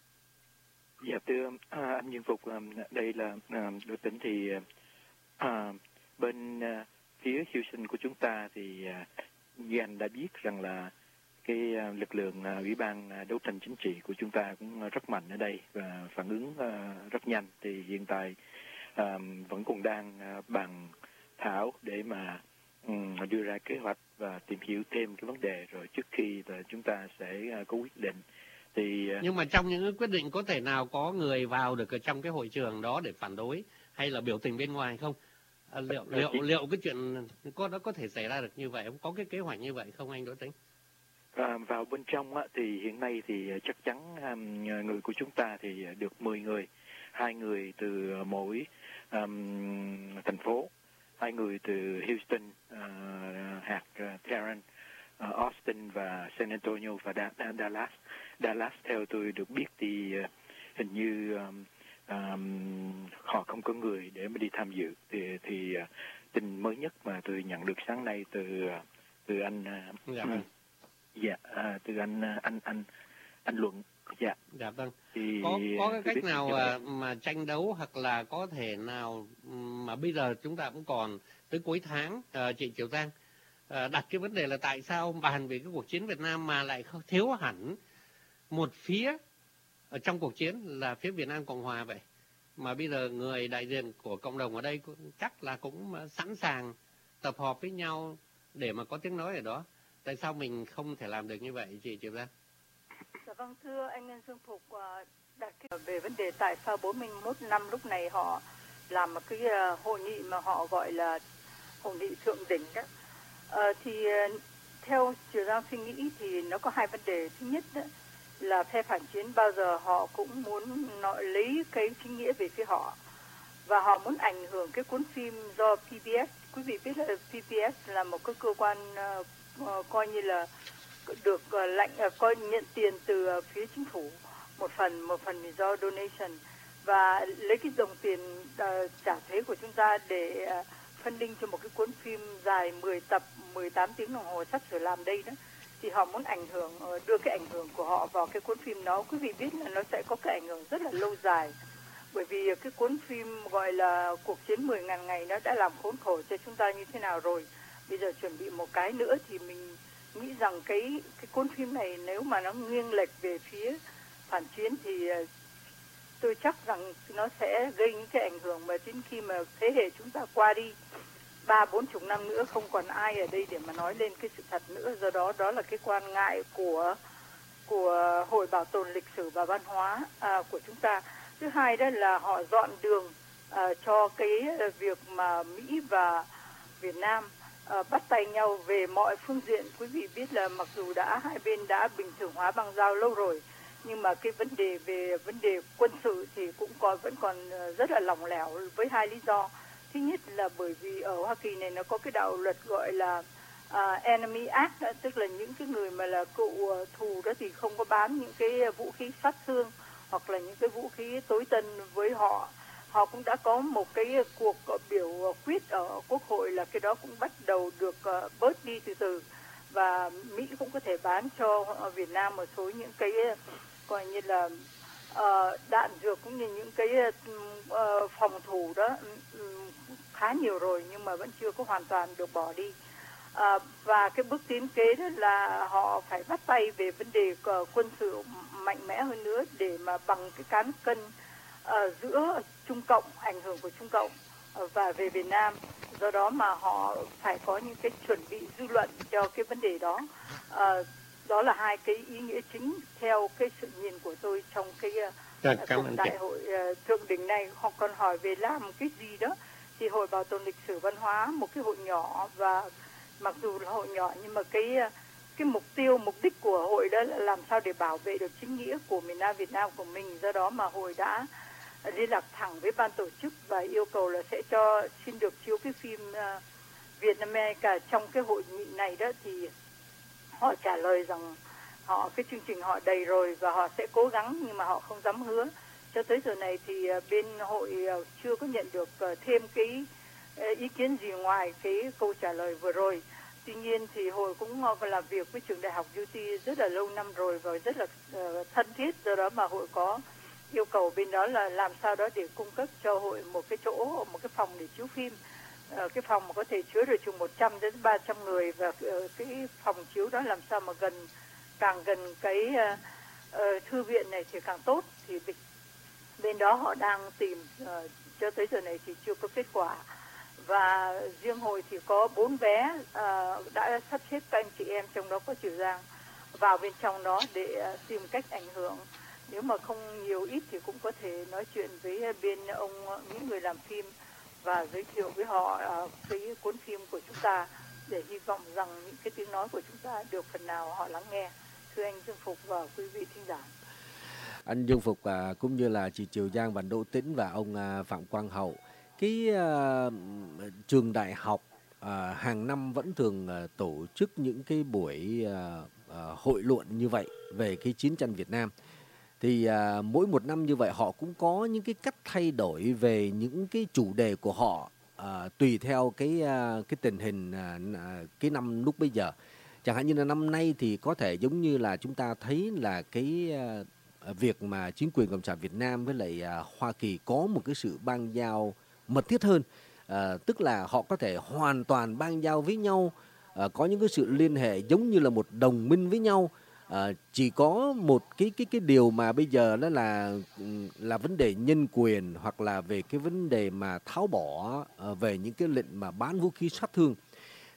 Speaker 3: Dạ thưa uh, anh Dương Phục, uh, đây là uh, Đỗ Tĩnh. Thì uh, bên uh, phía Houston của chúng ta thì uh, như anh đã biết rằng là cái uh, lực lượng uh, ủy ban uh, đấu tranh chính trị của chúng ta cũng uh, rất mạnh ở đây và phản ứng uh, rất nhanh. Thì hiện tại uh, vẫn còn đang uh, bàn thảo để mà um, đưa ra kế hoạch và tìm hiểu thêm cái vấn đề, rồi trước khi uh, chúng ta sẽ uh, có quyết định. Thì uh, nhưng
Speaker 1: mà trong những quyết định có thể nào có người vào được ở trong cái hội trường đó để phản đối hay là biểu tình bên ngoài không? À, liệu liệu chỉ... liệu cái chuyện có nó có thể xảy ra được như vậy không? Có cái kế hoạch như vậy không anh Đỗ Tĩnh?
Speaker 3: À, vào bên trong á, thì hiện nay thì chắc chắn um, người của chúng ta thì được mười người, hai người từ mỗi um, thành phố, hai người từ Houston, uh, hạt uh, Terran, uh, Austin và San Antonio và Da- Dallas. Dallas theo tôi được biết thì uh, hình như um, um, họ không có người để mà đi tham dự. Thì, thì uh, tin mới nhất mà tôi nhận được sáng nay từ uh, từ anh uh,
Speaker 1: dạ.
Speaker 3: Dạ, à, từ anh anh anh anh Luận. Dạ.
Speaker 1: Dạ vâng.
Speaker 3: Thì
Speaker 1: có có cái cách nào mà, mà tranh đấu, hoặc là có thể nào mà bây giờ chúng ta cũng còn tới cuối tháng, uh, chị Triều Giang uh, đặt cái vấn đề là tại sao bàn về cái cuộc chiến Việt Nam mà lại thiếu hẳn một phía ở trong cuộc chiến là phía Việt Nam Cộng Hòa vậy, mà bây giờ người đại diện của cộng đồng ở đây cũng, chắc là cũng sẵn sàng tập họp với nhau để mà có tiếng nói ở đó. Tại sao mình không thể làm được như vậy chị Triều Giang?
Speaker 2: Dạ vâng, thưa anh Dương Phục, đặt cái về vấn đề tại sao bốn mươi mốt năm lúc này họ làm một cái hội nghị mà họ gọi là hội nghị thượng đỉnh đó. À, thì theo Triều Giang suy nghĩ thì nó có hai vấn đề. Thứ nhất đó, là phe phản chiến bao giờ họ cũng muốn nói, lấy cái chính nghĩa về phía họ, và họ muốn ảnh hưởng cái cuốn phim do pê bê ét. Quý vị biết là pê bê ét là một cái cơ quan uh, uh, coi như là được uh, lệnh uh, coi nhận tiền từ uh, phía chính phủ, một phần một phần thì do donation, và lấy cái đồng tiền uh, trả thuế của chúng ta để uh, funding cho một cái cuốn phim dài mười tập, mười tám tiếng đồng hồ sắp sửa làm đây đó. Thì họ muốn ảnh hưởng, uh, đưa cái ảnh hưởng của họ vào cái cuốn phim đó. Quý vị biết là nó sẽ có cái ảnh hưởng rất là lâu dài, bởi vì cái cuốn phim gọi là Cuộc chiến mười ngàn ngày nó đã làm khốn khổ cho chúng ta như thế nào rồi. Bây giờ chuẩn bị một cái nữa thì mình nghĩ rằng cái cái cuốn phim này nếu mà nó nghiêng lệch về phía phản chiến thì tôi chắc rằng nó sẽ gây những cái ảnh hưởng mà đến khi mà thế hệ chúng ta qua đi ba bốn chục năm nữa không còn ai ở đây để mà nói lên cái sự thật nữa. Do đó đó là cái quan ngại của của Hội Bảo tồn Lịch sử và Văn hóa à, của chúng ta. Thứ hai đó là họ dọn đường uh, cho cái việc mà Mỹ và Việt Nam uh, bắt tay nhau về mọi phương diện. Quý vị biết là mặc dù đã hai bên đã bình thường hóa băng giao lâu rồi, nhưng mà cái vấn đề về vấn đề quân sự thì cũng còn vẫn còn rất là lỏng lẻo với hai lý do. Thứ nhất là bởi vì ở Hoa Kỳ này nó có cái đạo luật gọi là uh, Enemy Act, tức là những cái người mà là cựu thù đó thì không có bán những cái vũ khí sát thương hoặc là những cái vũ khí tối tân với họ. Họ cũng đã có một cái cuộc biểu quyết ở Quốc hội là cái đó cũng bắt đầu được uh, bớt đi từ từ, và Mỹ cũng có thể bán cho Việt Nam một số những cái coi như là uh, đạn dược cũng như những cái uh, phòng thủ đó um, khá nhiều rồi, nhưng mà vẫn chưa có hoàn toàn được bỏ đi. À, và cái bước tiến kế đó là họ phải bắt tay về vấn đề uh, quân sự mạnh mẽ hơn nữa để mà bằng cái cán cân uh, giữa Trung Cộng, ảnh hưởng của Trung Cộng uh, và về Việt Nam. Do đó mà họ phải có những cái chuẩn bị dư luận cho cái vấn đề đó. Uh, đó là hai cái ý nghĩa chính theo cái sự nhìn của tôi trong cái uh, cuộc đại hội uh, thượng đỉnh này. Họ còn hỏi về làm cái gì đó thì Hội Bảo tồn Lịch sử Văn hóa, một cái hội nhỏ, và mặc dù là hội nhỏ nhưng mà cái cái mục tiêu, mục đích của hội đó là làm sao để bảo vệ được chính nghĩa của miền Nam Việt Nam của mình. Do đó mà hội đã liên lạc thẳng với ban tổ chức và yêu cầu là sẽ cho xin được chiếu cái phim uh, Việt Nam America trong cái hội nghị này đó. Thì họ trả lời rằng họ cái chương trình họ đầy rồi và họ sẽ cố gắng, nhưng mà họ không dám hứa. Cho tới giờ này thì uh, bên hội uh, chưa có nhận được uh, thêm cái ý kiến gì ngoài cái câu trả lời vừa rồi. Tuy nhiên thì hội cũng làm việc với trường đại học u tê rất là lâu năm rồi và rất là uh, thân thiết. Do đó mà hội có yêu cầu bên đó là làm sao đó để cung cấp cho hội một cái chỗ, một cái phòng để chiếu phim. Uh, cái phòng mà có thể chứa được chừng một trăm đến ba trăm người, và uh, cái phòng chiếu đó làm sao mà gần, càng gần cái uh, uh, thư viện này thì càng tốt. Thì bên đó họ đang tìm, uh, cho tới giờ này thì chưa có kết quả. Và riêng hội thì có bốn vé uh, đã sắp xếp các anh chị em, trong đó có Triều Giang, vào bên trong đó để uh, tìm cách ảnh hưởng. Nếu mà không nhiều ít thì cũng có thể nói chuyện với bên ông, những người làm phim, và giới thiệu với họ uh, cái cuốn phim của chúng ta, để hy vọng rằng những cái tiếng nói của chúng ta được phần nào họ lắng nghe. Thưa anh Dương Phục và quý vị thính giả.
Speaker 4: Anh Dương Phục uh, cũng như là chị Triều Giang và Đỗ Tĩnh và ông uh, Phạm Quang Hậu, cái uh, trường đại học uh, hàng năm vẫn thường uh, tổ chức những cái buổi uh, uh, hội luận như vậy về cái chiến tranh Việt Nam. Thì uh, mỗi một năm như vậy họ cũng có những cái cách thay đổi về những cái chủ đề của họ uh, tùy theo cái uh, cái tình hình uh, cái năm lúc bây giờ. Chẳng hạn như là năm nay thì có thể giống như là chúng ta thấy là cái uh, việc mà chính quyền Cộng sản Việt Nam với lại uh, Hoa Kỳ có một cái sự bang giao mật thiết hơn, à, tức là họ có thể hoàn toàn bang giao với nhau, à, có những cái sự liên hệ giống như là một đồng minh với nhau. À, chỉ có một cái cái cái điều mà bây giờ đó là là vấn đề nhân quyền, hoặc là về cái vấn đề mà tháo bỏ à, về những cái lệnh mà bán vũ khí sát thương.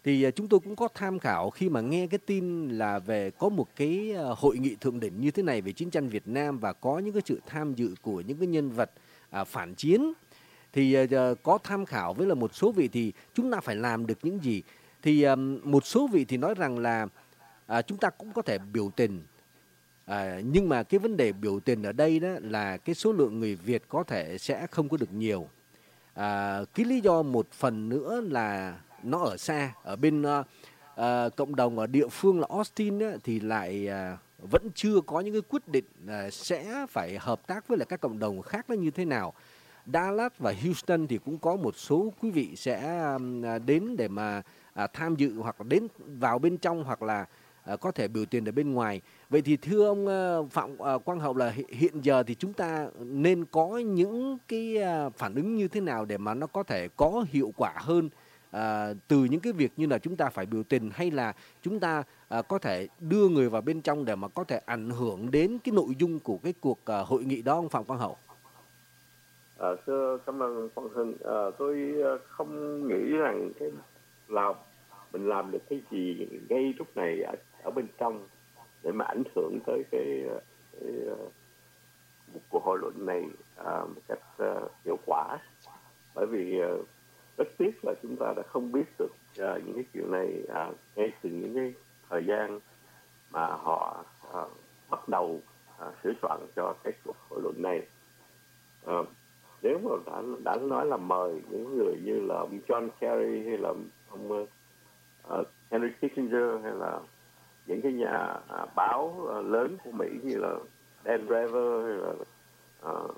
Speaker 4: Thì chúng tôi cũng có tham khảo khi mà nghe cái tin là về có một cái hội nghị thượng đỉnh như thế này về chiến tranh Việt Nam và có những cái sự tham dự của những cái nhân vật à, phản chiến. Thì uh, có tham khảo với là một số vị thì chúng ta phải làm được những gì. Thì um, một số vị thì nói rằng là uh, chúng ta cũng có thể biểu tình. À, nhưng mà cái vấn đề biểu tình ở đây đó là cái số lượng người Việt có thể sẽ không có được nhiều. À, cái lý do một phần nữa là nó ở xa, ở bên uh, uh, cộng đồng ở địa phương là Austin á, thì lại uh, vẫn chưa có những cái quyết định uh, sẽ phải hợp tác với lại các cộng đồng khác nó như thế nào. Dallas và Houston thì cũng có một số quý vị sẽ uh, đến để mà uh, tham dự hoặc là đến vào bên trong hoặc là uh, có thể biểu tình ở bên ngoài. Vậy thì thưa ông uh, Phạm uh, Quang Hậu là hiện giờ thì chúng ta nên có những cái uh, phản ứng như thế nào để mà nó có thể có hiệu quả hơn À, từ những cái việc như là chúng ta phải biểu tình hay là chúng ta à, có thể đưa người vào bên trong để mà có thể ảnh hưởng đến cái nội dung của cái cuộc à, hội nghị đó, ông Phạm Quang Hậu?
Speaker 5: À, thưa cảm ơn Quang Hưng. À, tôi không nghĩ rằng cái là mình làm được cái gì ngay lúc này ở, ở bên trong để mà ảnh hưởng tới cái, cái một cuộc hội luận này à, một cách uh, hiệu quả, bởi vì uh, rất tiếc là chúng ta đã không biết được uh, những cái chuyện này uh, ngay từ những cái thời gian mà họ uh, bắt đầu uh, sửa soạn cho cái cuộc hội luận này. Uh, nếu mà đã, đã nói là mời những người như là ông John Kerry hay là ông uh, Henry Kissinger hay là những cái nhà uh, báo uh, lớn của Mỹ như là Dan Rather hay là uh,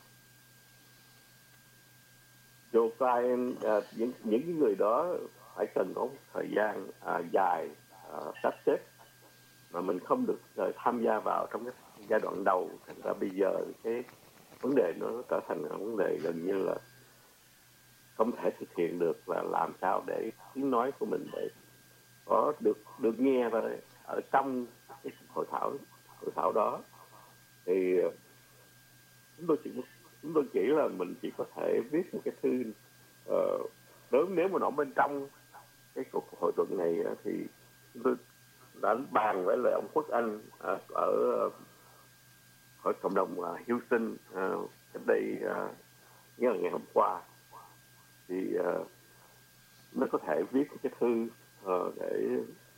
Speaker 5: Joe Biden, uh, những những người đó phải cần có một thời gian uh, dài uh, sắp xếp mà mình không được uh, tham gia vào trong cái giai đoạn đầu. Thành ra bây giờ cái vấn đề nó trở thành một vấn đề gần như là không thể thực hiện được, là làm sao để tiếng nói của mình để có được được nghe và ở trong cái hội thảo hội thảo đó. Thì chúng tôi chỉ chúng tôi nghĩ là mình chỉ có thể viết một cái thư uh, nếu nếu mà nó bên trong cái cuộc hội luận này uh, thì chúng tôi đã bàn với lại ông Quốc Anh uh, ở uh, ở cộng đồng uh, Houston uh, cách đây uh, nhớ là ngày hôm qua, thì uh, nó có thể viết một cái thư uh, để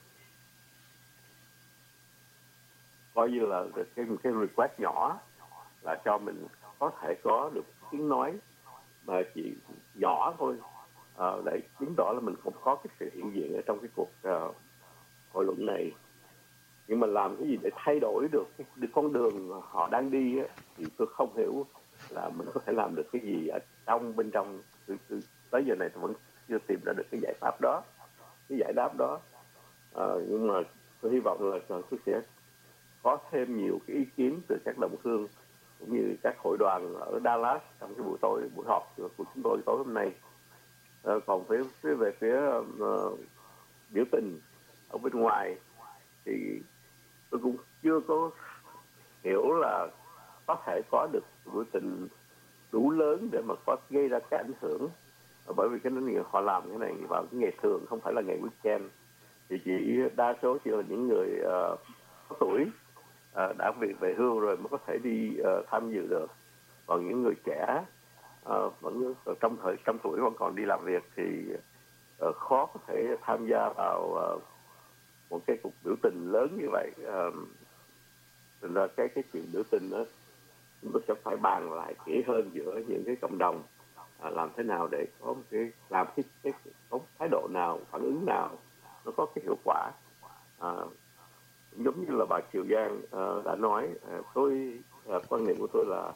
Speaker 5: coi như là cái cái request nhỏ là cho mình có thể có được tiếng nói mà chỉ nhỏ thôi, uh, để chứng tỏ là mình không có cái sự hiện diện ở trong cái cuộc uh, hội luận này. Nhưng mà làm cái gì để thay đổi được cái, cái con đường họ đang đi á, thì tôi không hiểu là mình có thể làm được cái gì ở trong bên trong. Từ, từ, tới giờ này tôi vẫn chưa tìm ra được cái giải pháp đó, cái giải đáp đó. Uh, nhưng mà tôi hy vọng là tôi sẽ có thêm nhiều cái ý kiến từ các đồng hương cũng như các hội đoàn ở Dallas trong cái buổi tối buổi họp của chúng tôi tối hôm nay. À, còn phía, phía về phía uh, biểu tình ở bên ngoài thì tôi cũng chưa có hiểu là có thể có được biểu tình đủ lớn để mà có gây ra cái ảnh hưởng, à, bởi vì cái này họ làm cái này vào cái ngày thường, không phải là ngày weekend, thì chỉ đa số chỉ là những người uh, có tuổi uh, đã về về hưu rồi mới có thể đi uh, tham dự được. Còn những người trẻ uh, vẫn trong thời trong tuổi vẫn còn đi làm việc thì uh, khó có thể tham gia vào uh, một cái cuộc biểu tình lớn như vậy. Uh, Thành ra cái cái chuyện biểu tình đó chúng tôi sẽ phải bàn lại kỹ hơn giữa những cái cộng đồng, à, làm thế nào để có một cái làm cái, cái có thái độ nào, phản ứng nào nó có cái hiệu quả. À, giống như là bà Kiều Giang uh, đã nói, uh, tôi uh, quan niệm của tôi là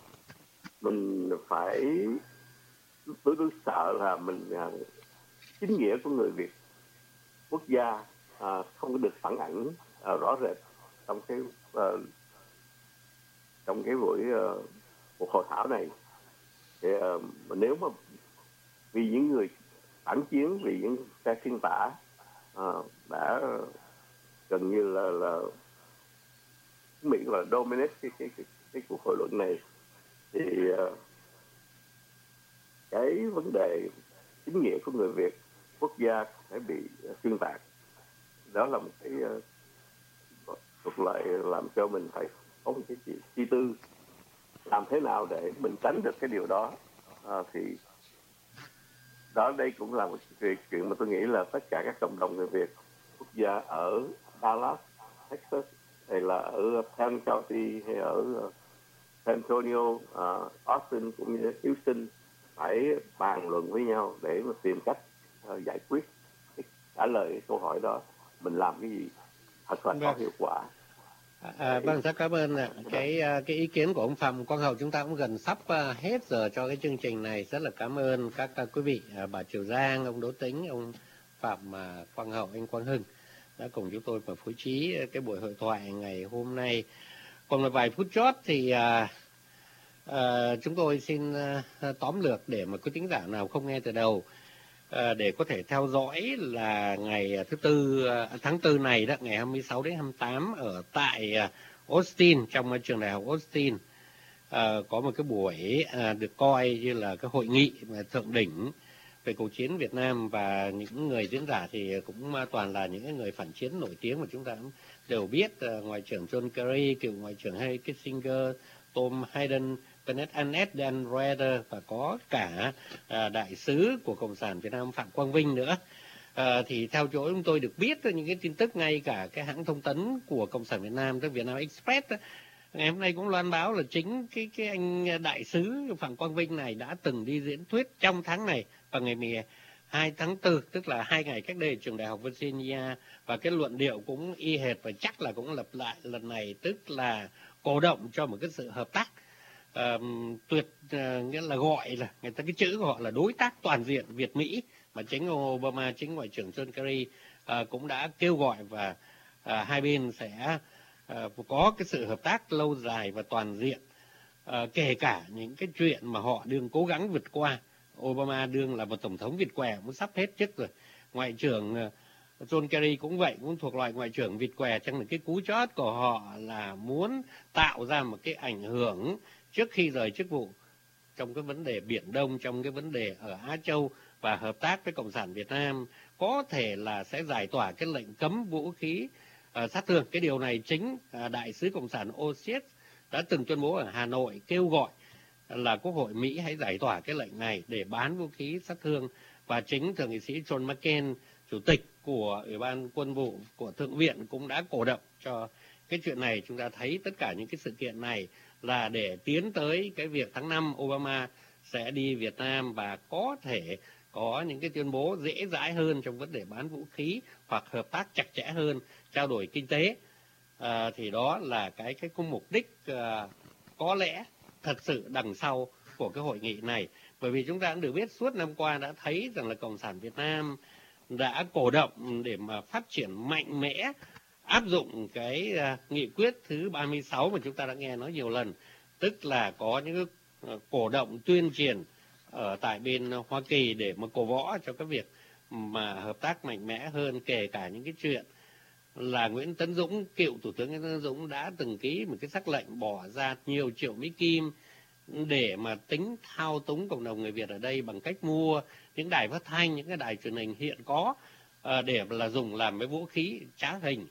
Speaker 5: mình phải tôi tôi sợ là mình uh, chính nghĩa của người Việt quốc gia uh, không có được phản ảnh uh, rõ rệt trong cái uh, trong cái buổi uh, cuộc hội thảo này. Thì uh, nếu mà vì những người phản chiến, vì những phe phiên tả uh, đã uh, gần như là là Mỹ là dominate cái cái cái, cái cuộc hội luận này, thì uh, cái vấn đề chính nghĩa của người Việt quốc gia sẽ bị xuyên tạc. Đó là một cái uh, thuận lợi làm cho mình phải có một cái chi tư làm thế nào để mình tránh được cái điều đó. À, thì đó, đây cũng là một chuyện mà tôi nghĩ là tất cả các cộng đồng người Việt quốc gia ở Dallas, Texas, hay là ở Penn County, hay ở San Antonio, uh, Austin cũng như Houston phải bàn luận với nhau để mà tìm cách uh, giải quyết, trả lời câu hỏi đó, mình làm cái gì thật là có hiệu quả.
Speaker 1: À, vâng, rất cảm ơn ạ. Cái cái ý kiến của ông Phạm Quang Hậu, chúng ta cũng gần sắp uh, hết giờ cho cái chương trình này. Rất là cảm ơn các uh, quý vị, uh, bà Triều Giang, ông Đỗ Tĩnh, ông Phạm uh, Quang Hậu, anh Quang Hưng đã cùng chúng tôi và phối trí cái buổi hội thoại ngày hôm nay. Còn một vài phút chót thì uh, uh, chúng tôi xin uh, tóm lược để mà quý thính giả nào không nghe từ đầu, uh, để có thể theo dõi là ngày thứ tư uh, tháng tư này đó, ngày hai mươi sáu đến hai mươi tám ở tại uh, Austin, trong uh, trường đại học Austin, uh, có một cái buổi uh, được coi như là cái hội nghị thượng đỉnh về cuộc chiến Việt Nam, và những người diễn giả thì cũng toàn là những người phản chiến nổi tiếng mà chúng ta đều biết, uh, Ngoại trưởng John Kerry, cựu Ngoại trưởng Henry Kissinger, Tom Hayden, Bennett Annette, Dan Rader, và có cả uh, đại sứ của Cộng sản Việt Nam Phạm Quang Vinh nữa. Uh, thì theo chỗ chúng tôi được biết những cái tin tức, ngay cả cái hãng thông tấn của Cộng sản Việt Nam, tức Vietnam Express, ngày hôm nay cũng loan báo là chính cái cái anh đại sứ Phạm Quang Vinh này đã từng đi diễn thuyết trong tháng này, vào ngày mười hai tháng tư, tức là hai ngày cách đây, trường đại học Virginia, và cái luận điệu cũng y hệt và chắc là cũng lặp lại lần này, tức là cổ động cho một cái sự hợp tác uh, tuyệt, uh, nghĩa là gọi là người ta, cái chữ của họ là đối tác toàn diện Việt Mỹ, mà chính Obama, chính Ngoại trưởng John Kerry uh, cũng đã kêu gọi, và uh, hai bên sẽ uh, có cái sự hợp tác lâu dài và toàn diện, uh, kể cả những cái chuyện mà họ đương cố gắng vượt qua. Obama đương là một tổng thống vịt què, cũng sắp hết chức rồi. Ngoại trưởng uh, John Kerry cũng vậy, cũng thuộc loại ngoại trưởng vịt què, chẳng là cái cú chót của họ là muốn tạo ra một cái ảnh hưởng trước khi rời chức vụ trong cái vấn đề Biển Đông, trong cái vấn đề ở Á Châu, và hợp tác với Cộng sản Việt Nam, có thể là sẽ giải tỏa cái lệnh cấm vũ khí uh, sát thương. Cái điều này chính uh, đại sứ Cộng sản Osius đã từng tuyên bố ở Hà Nội, kêu gọi là Quốc hội Mỹ hãy giải tỏa cái lệnh này để bán vũ khí sát thương, và chính Thượng nghị sĩ John McCain, chủ tịch của Ủy ban Quân vụ của Thượng viện, cũng đã cổ động cho cái chuyện này. Chúng ta thấy tất cả những cái sự kiện này là để tiến tới cái việc tháng năm Obama sẽ đi Việt Nam và có thể có những cái tuyên bố dễ dãi hơn trong vấn đề bán vũ khí, hoặc hợp tác chặt chẽ hơn, trao đổi kinh tế. À, thì đó là cái cái mục đích à, có lẽ thật sự đằng sau của cái hội nghị này. Bởi vì chúng ta cũng được biết suốt năm qua đã thấy rằng là Cộng sản Việt Nam đã cổ động để mà phát triển mạnh mẽ, áp dụng cái uh, nghị quyết thứ ba mươi sáu mà chúng ta đã nghe nói nhiều lần, tức là có những uh, cổ động tuyên truyền ở tại bên Hoa Kỳ để mà cổ võ cho cái việc mà hợp tác mạnh mẽ hơn, kể cả những cái chuyện là Nguyễn Tấn Dũng, cựu Thủ tướng Nguyễn Tấn Dũng đã từng ký một cái sắc lệnh bỏ ra nhiều triệu Mỹ Kim để mà tính thao túng cộng đồng người Việt ở đây bằng cách mua những đài phát thanh, những cái đài truyền hình hiện có, để là dùng làm cái vũ khí trá hình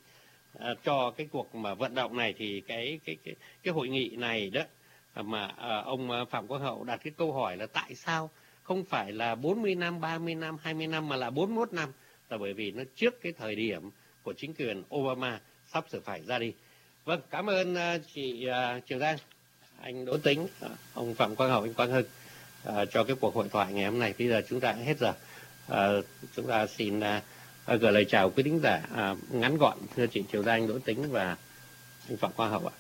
Speaker 1: cho cái cuộc mà vận động này. Thì cái cái cái cái hội nghị này đó mà ông Phạm Quang Hậu đặt cái câu hỏi là tại sao không phải là bốn mươi năm, ba mươi năm, hai mươi năm mà là bốn mươi mốt năm, là bởi vì nó trước cái thời điểm của chính quyền Obama sắp sửa phải ra đi. Vâng, cảm ơn chị Triều Giang, anh Đỗ Tĩnh, ông Phạm Quang Hậu, anh Quang Hưng uh, cho cái cuộc hội thoại ngày hôm nay. Bây giờ chúng ta hết giờ. Uh, chúng ta xin uh, gửi lời chào quý thính giả uh, ngắn gọn, thưa chị Triều Giang, Đỗ Tĩnh và anh Phạm Quang Hậu ạ.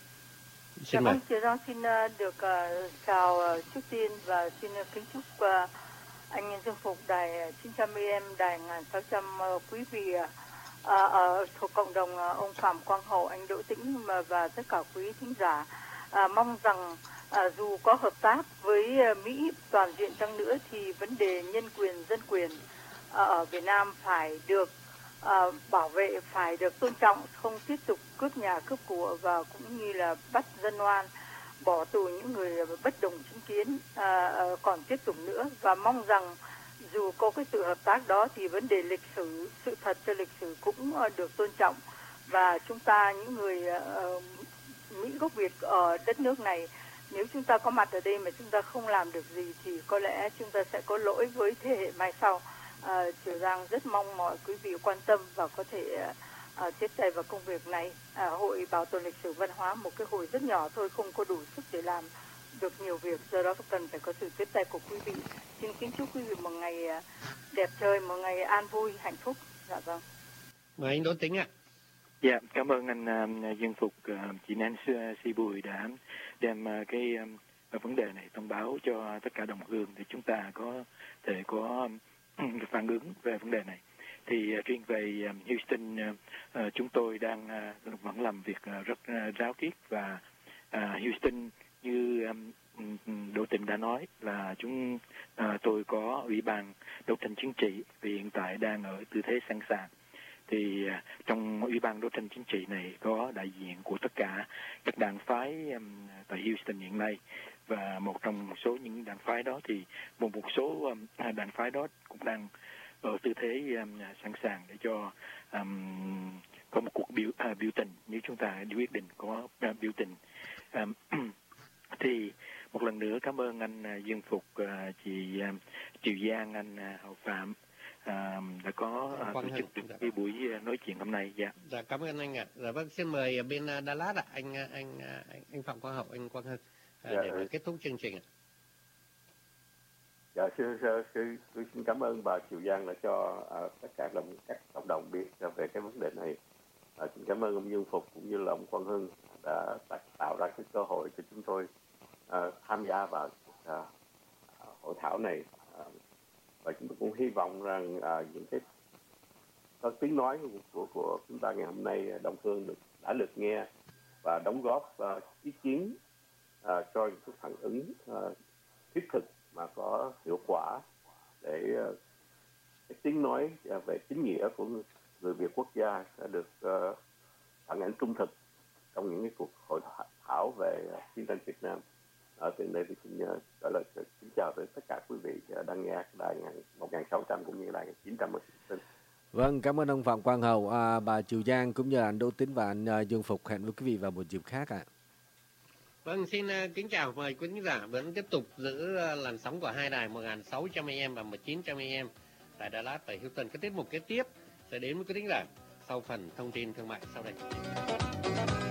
Speaker 2: Xin mời. Triều Giang xin uh, được uh, chào uh, trước tiên, và xin uh, kính chúc uh, anh Dương Phục, đài chín trăm a em, đài một nghìn sáu trăm uh, quý vị uh, uh, thuộc cộng đồng uh, ông Phạm Quang Hậu, anh Đỗ Tĩnh và, và tất cả quý thính giả. À, mong rằng à, dù có hợp tác với à, Mỹ toàn diện chăng nữa thì vấn đề nhân quyền, dân quyền à, ở Việt Nam phải được à, bảo vệ, phải được tôn trọng, không tiếp tục cướp nhà cướp của, và cũng như là bắt dân oan, bỏ tù những người bất đồng chính kiến à, à, còn tiếp tục nữa. Và mong rằng dù có cái sự hợp tác đó thì vấn đề lịch sử, sự thật cho lịch sử cũng được tôn trọng, và chúng ta những người uh, Mỹ gốc Việt ở đất nước này, nếu chúng ta có mặt ở đây mà chúng ta không làm được gì thì có lẽ chúng ta sẽ có lỗi với thế hệ mai sau. À, Triều Giang rất mong mọi quý vị quan tâm và có thể à, tiếp tay vào công việc này. À, hội bảo tồn lịch sử văn hóa một cái hội rất nhỏ thôi, không có đủ sức để làm được nhiều việc, do đó cần phải có sự tiếp tay của quý vị. Xin kính chúc quý vị một ngày đẹp trời, một ngày an vui, hạnh phúc. Dạ vâng.
Speaker 1: Mời anh Đỗ Tĩnh ạ.
Speaker 3: Dạ, cảm ơn anh uh, Dương Phục, uh, chị Nancy Bùi đã đem uh, cái uh, vấn đề này thông báo cho tất cả đồng hương để chúng ta có thể có um, phản ứng về vấn đề này. Thì uh, riêng về um, Houston, uh, uh, chúng tôi đang uh, vẫn làm việc uh, rất uh, ráo riết, và uh, Houston như um, Đỗ Tĩnh đã nói là chúng uh, tôi có ủy ban đấu tranh chính trị, vì hiện tại đang ở tư thế sẵn sàng. Thì trong ủy ban đấu tranh chính trị này có đại diện của tất cả các đảng phái um, tại Houston hiện nay, và một trong số những đảng phái đó thì một một số um, đảng phái đó cũng đang ở tư thế um, sẵn sàng để cho um, có một cuộc biểu uh, biểu tình, nếu chúng ta quyết định có uh, biểu tình. Um, thì một lần nữa cảm ơn anh uh, Dương Phục, uh, chị uh, Triều Giang, anh uh, Hậu Phạm À, đã có uh, tổ chức được cái buổi nói chuyện hôm nay. Dạ.
Speaker 1: Dạ, cảm ơn anh ạ. Dạ vâng, xin mời bên Dallas ạ, anh anh anh anh Phạm Quang Hậu, anh Quang Hưng à,
Speaker 5: dạ,
Speaker 1: để mà kết thúc chương trình ạ.
Speaker 5: Dạ, sư, sư, sư, tôi xin cảm ơn bà Triều Giang đã cho uh, tất cả đồng các cộng đồng biết uh, về cái vấn đề này. Uh, xin cảm ơn ông Dương Phục cũng như là ông Quang Hưng đã tạo ra cái cơ hội cho chúng tôi uh, tham gia vào uh, hội thảo này. Uh, và chúng tôi cũng hy vọng rằng à, những cái, cái tiếng nói của, của của chúng ta ngày hôm nay đồng hương được đã được nghe và đóng góp uh, ý kiến uh, cho những cái phản ứng uh, thiết thực mà có hiệu quả để uh, cái tiếng nói uh, về chính nghĩa của người Việt quốc gia sẽ được uh, phản ánh trung thực trong những cái cuộc hội thảo về uh, chiến tranh Việt Nam. Ở từ đây thì xin uh, trả lời kính chào tới tất cả quý vị uh, đang nghe đài một nghìn sáu trăm cũng như đài chín trăm.
Speaker 4: Vâng, cảm ơn ông Phạm Quang Hậu, à, bà Triều Giang cũng như là anh Đỗ Tĩnh và anh uh, Dương Phục. Hẹn với quý vị vào một dịp khác ạ. À.
Speaker 1: Vâng, xin uh, kính chào, mời quý khán giả vẫn tiếp tục giữ uh, làn sóng của hai đài một nghìn sáu trăm a em và một nghìn chín trăm a em tại Dallas và Houston. Cái tiết mục kế tiếp sẽ đến với quý khán giả sau phần thông tin thương mại sau đây.